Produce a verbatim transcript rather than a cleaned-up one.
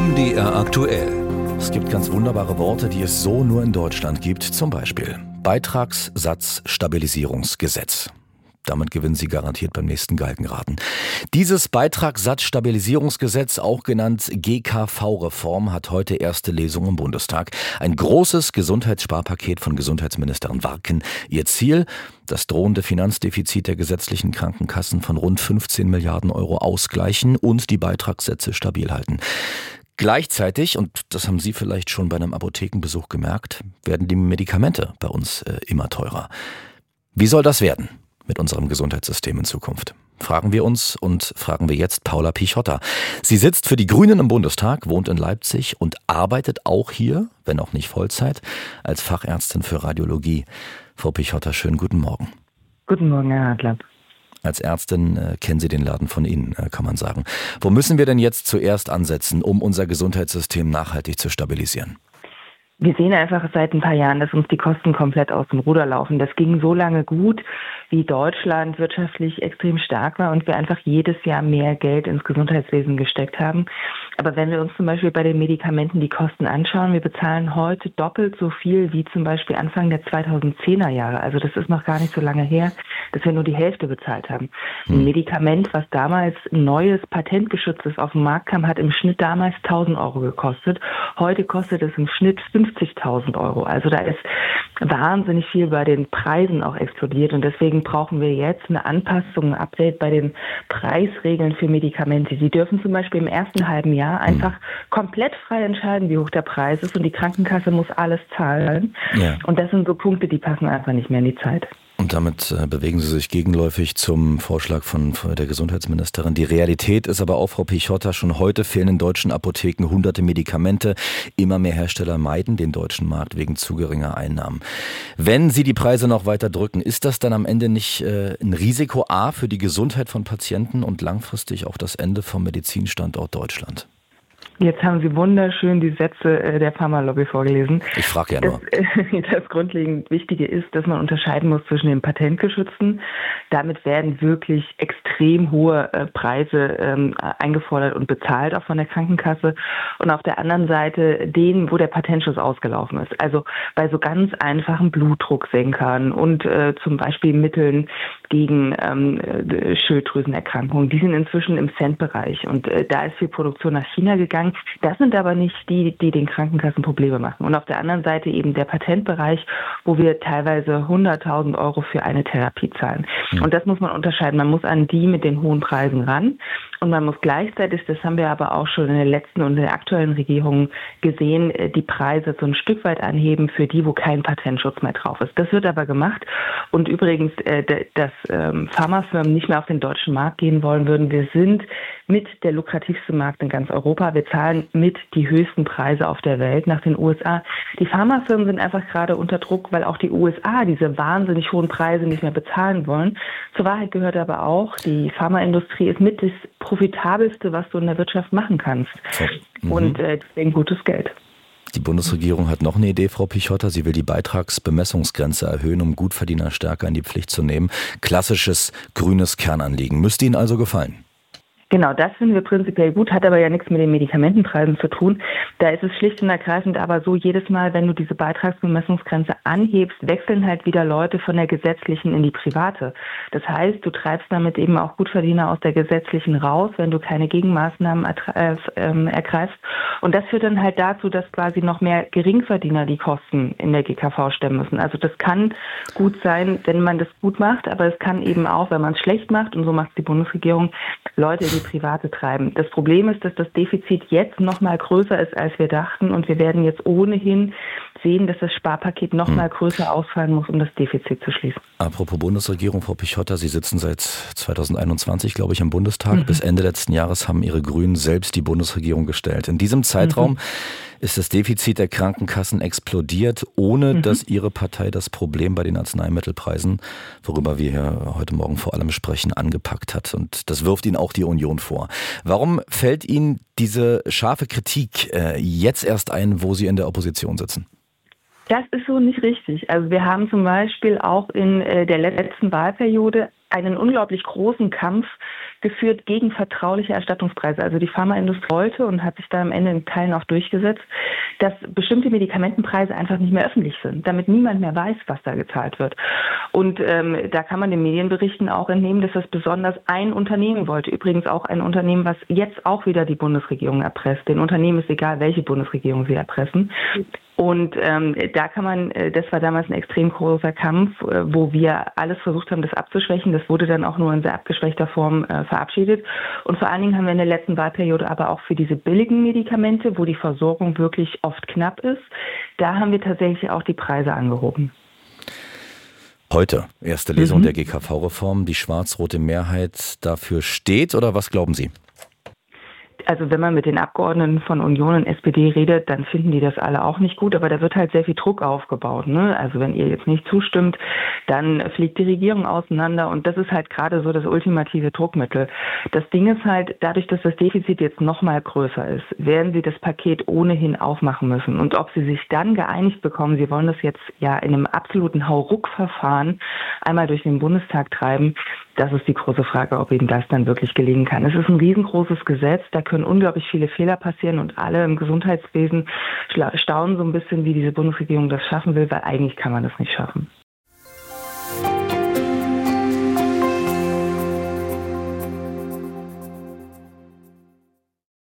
M D R aktuell. Es gibt ganz wunderbare Worte, die es so nur in Deutschland gibt. Zum Beispiel Beitragssatzstabilisierungsgesetz. Damit gewinnen Sie garantiert beim nächsten Galgenraten. Dieses Beitragssatzstabilisierungsgesetz, auch genannt G K V-Reform, hat heute erste Lesung im Bundestag. Ein großes Gesundheitssparpaket von Gesundheitsministerin Warken. Ihr Ziel, das drohende Finanzdefizit der gesetzlichen Krankenkassen von rund fünfzehn Milliarden Euro ausgleichen und die Beitragssätze stabil halten. Gleichzeitig, und das haben Sie vielleicht schon bei einem Apothekenbesuch gemerkt, werden die Medikamente bei uns äh, immer teurer. Wie soll das werden mit unserem Gesundheitssystem in Zukunft? Fragen wir uns und fragen wir jetzt Paula Pichotta. Sie sitzt für die Grünen im Bundestag, wohnt in Leipzig und arbeitet auch hier, wenn auch nicht Vollzeit, als Fachärztin für Radiologie. Frau Pichotta, schönen guten Morgen. Guten Morgen, Herr Adler. Als Ärztin äh, kennen Sie den Laden von Ihnen, äh, kann man sagen. Wo müssen wir denn jetzt zuerst ansetzen, um unser Gesundheitssystem nachhaltig zu stabilisieren? Wir sehen einfach seit ein paar Jahren, dass uns die Kosten komplett aus dem Ruder laufen. Das ging so lange gut, wie Deutschland wirtschaftlich extrem stark war und wir einfach jedes Jahr mehr Geld ins Gesundheitswesen gesteckt haben. Aber wenn wir uns zum Beispiel bei den Medikamenten die Kosten anschauen, wir bezahlen heute doppelt so viel wie zum Beispiel Anfang der zweitausendzehner Jahre. Also das ist noch gar nicht so lange her, dass wir nur die Hälfte bezahlt haben. Ein hm. Medikament, was damals neues, patentgeschütztes auf den Markt kam, hat im Schnitt damals tausend Euro gekostet. Heute kostet es im Schnitt fünfzigtausend Euro. Also da ist wahnsinnig viel bei den Preisen auch explodiert und deswegen brauchen wir jetzt eine Anpassung, ein Update bei den Preisregeln für Medikamente. Die dürfen zum Beispiel im ersten halben Jahr einfach komplett frei entscheiden, wie hoch der Preis ist und die Krankenkasse muss alles zahlen. Ja. Und das sind so Punkte, die passen einfach nicht mehr in die Zeit. Und damit äh, bewegen Sie sich gegenläufig zum Vorschlag von, von der Gesundheitsministerin. Die Realität ist aber auch, Frau Pichotta, schon heute fehlen in deutschen Apotheken hunderte Medikamente. Immer mehr Hersteller meiden den deutschen Markt wegen zu geringer Einnahmen. Wenn Sie die Preise noch weiter drücken, ist das dann am Ende nicht äh, ein Risiko A für die Gesundheit von Patienten und langfristig auch das Ende vom Medizinstandort Deutschland? Jetzt haben Sie wunderschön die Sätze der Pharmalobby vorgelesen. Ich frage ja nur. Das, das grundlegend Wichtige ist, dass man unterscheiden muss zwischen den Patentgeschützten. Damit werden wirklich extrem hohe äh, Preise ähm, eingefordert und bezahlt, auch von der Krankenkasse. Und auf der anderen Seite denen, wo der Patentschutz ausgelaufen ist. Also bei so ganz einfachen Blutdrucksenkern und äh, zum Beispiel Mitteln gegen ähm, Schilddrüsenerkrankungen. Die sind inzwischen im Centbereich. Und äh, da ist viel Produktion nach China gegangen. Das sind aber nicht die, die den Krankenkassen Probleme machen. Und auf der anderen Seite eben der Patentbereich, wo wir teilweise hunderttausend Euro für eine Therapie zahlen. Mhm. Und das muss man unterscheiden. Man muss an die mit den hohen Preisen ran. Und man muss gleichzeitig, das haben wir aber auch schon in der letzten und in der aktuellen Regierung gesehen, die Preise so ein Stück weit anheben für die, wo kein Patentschutz mehr drauf ist. Das wird aber gemacht. Und übrigens, dass Pharmafirmen nicht mehr auf den deutschen Markt gehen wollen würden. Wir sind mit der lukrativste Markt in ganz Europa. Wir zahlen mit die höchsten Preise auf der Welt nach den U S A. Die Pharmafirmen sind einfach gerade unter Druck, weil auch die U S A diese wahnsinnig hohen Preise nicht mehr bezahlen wollen. Zur Wahrheit gehört aber auch, die Pharmaindustrie ist mit das profitabelste, was du in der Wirtschaft machen kannst. Mhm. Und äh, deswegen gutes Geld. Die Bundesregierung hat noch eine Idee, Frau Pichotta. Sie will die Beitragsbemessungsgrenze erhöhen, um Gutverdiener stärker in die Pflicht zu nehmen. Klassisches grünes Kernanliegen. Müsste Ihnen also gefallen? Genau, das finden wir prinzipiell gut, hat aber ja nichts mit den Medikamentenpreisen zu tun. Da ist es schlicht und ergreifend aber so, jedes Mal, wenn du diese Beitragsbemessungsgrenze anhebst, wechseln halt wieder Leute von der gesetzlichen in die private. Das heißt, du treibst damit eben auch Gutverdiener aus der gesetzlichen raus, wenn du keine Gegenmaßnahmen äh, äh, ergreifst. Und das führt dann halt dazu, dass quasi noch mehr Geringverdiener die Kosten in der G K V stemmen müssen. Also das kann gut sein, wenn man das gut macht, aber es kann eben auch, wenn man es schlecht macht, und so macht die Bundesregierung, Leute in die Private treiben. Das Problem ist, dass das Defizit jetzt noch mal größer ist, als wir dachten und wir werden jetzt ohnehin sehen, dass das Sparpaket noch mal größer ausfallen muss, um das Defizit zu schließen. Apropos Bundesregierung, Frau Pichotta, Sie sitzen seit zweitausendeinundzwanzig, glaube ich, im Bundestag. Mhm. Bis Ende letzten Jahres haben Ihre Grünen selbst die Bundesregierung gestellt. In diesem Zeitraum mhm. ist das Defizit der Krankenkassen explodiert, ohne mhm. dass Ihre Partei das Problem bei den Arzneimittelpreisen, worüber wir hier heute Morgen vor allem sprechen, angepackt hat. Und das wirft Ihnen auch die Union vor. Warum fällt Ihnen diese scharfe Kritik äh, jetzt erst ein, wo Sie in der Opposition sitzen? Das ist so nicht richtig. Also wir haben zum Beispiel auch in äh, der letzten Wahlperiode einen unglaublich großen Kampf geführt gegen vertrauliche Erstattungspreise. Also die Pharmaindustrie wollte und hat sich da am Ende in Teilen auch durchgesetzt, dass bestimmte Medikamentenpreise einfach nicht mehr öffentlich sind, damit niemand mehr weiß, was da gezahlt wird. Und ähm, da kann man den Medienberichten auch entnehmen, dass das besonders ein Unternehmen wollte. Übrigens auch ein Unternehmen, was jetzt auch wieder die Bundesregierung erpresst. Den Unternehmen ist egal, welche Bundesregierung sie erpressen. Und ähm, da kann man, das war damals ein extrem großer Kampf, äh, wo wir alles versucht haben, das abzuschwächen. Das wurde dann auch nur in sehr abgeschwächter Form äh, verabschiedet. Und vor allen Dingen haben wir in der letzten Wahlperiode aber auch für diese billigen Medikamente, wo die Versorgung wirklich oft knapp ist, da haben wir tatsächlich auch die Preise angehoben. Heute, erste Lesung mhm. der G K V-Reform, die schwarz-rote Mehrheit dafür steht, oder was glauben Sie? Also wenn man mit den Abgeordneten von Union und S P D redet, dann finden die das alle auch nicht gut, aber da wird halt sehr viel Druck aufgebaut, ne? Also wenn ihr jetzt nicht zustimmt, dann fliegt die Regierung auseinander und das ist halt gerade so das ultimative Druckmittel. Das Ding ist halt, dadurch, dass das Defizit jetzt noch mal größer ist, werden sie das Paket ohnehin aufmachen müssen. Und ob sie sich dann geeinigt bekommen, sie wollen das jetzt ja in einem absoluten Hauruck-Verfahren einmal durch den Bundestag treiben, das ist die große Frage, ob ihnen das dann wirklich gelingen kann. Es ist ein riesengroßes Gesetz, da können unglaublich viele Fehler passieren und alle im Gesundheitswesen staunen so ein bisschen, wie diese Bundesregierung das schaffen will, weil eigentlich kann man das nicht schaffen.